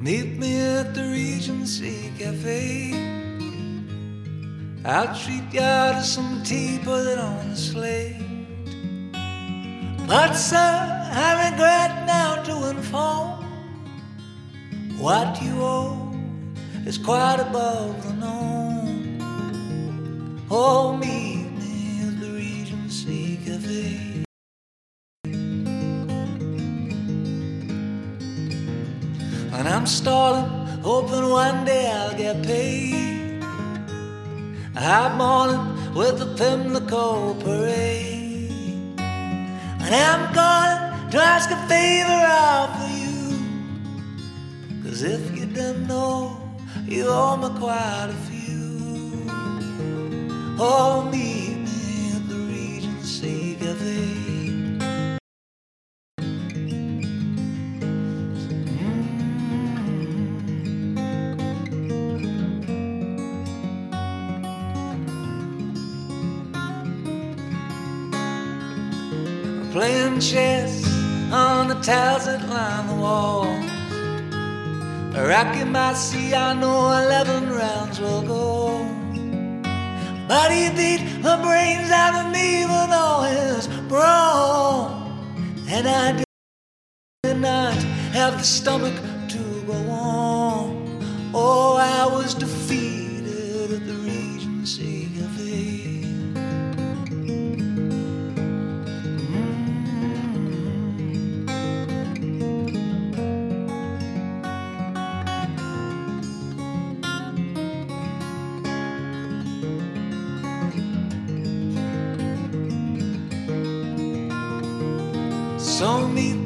Meet me at the Regency Cafe. I'll treat you to some tea, put it on the slate. But sir, I regret now to inform what you owe is quite above the norm. Oh, meet me at the Regency Cafe. And I'm stalling, hoping one day I'll get paid. I'm morning with the Pimlico parade. And I'm calling to ask a favor out for you. 'Cause if you didn't know, you owe me quite a few. Oh, meet me at the Regency Cafe. Playing chess on the tiles that line the wall. Rocking my sea, I know 11 rounds will go. But he beat the brains out of me with all his brawn. And I did not have the stomach to go on. Oh, I was defeated at the Regency Cafe. So meet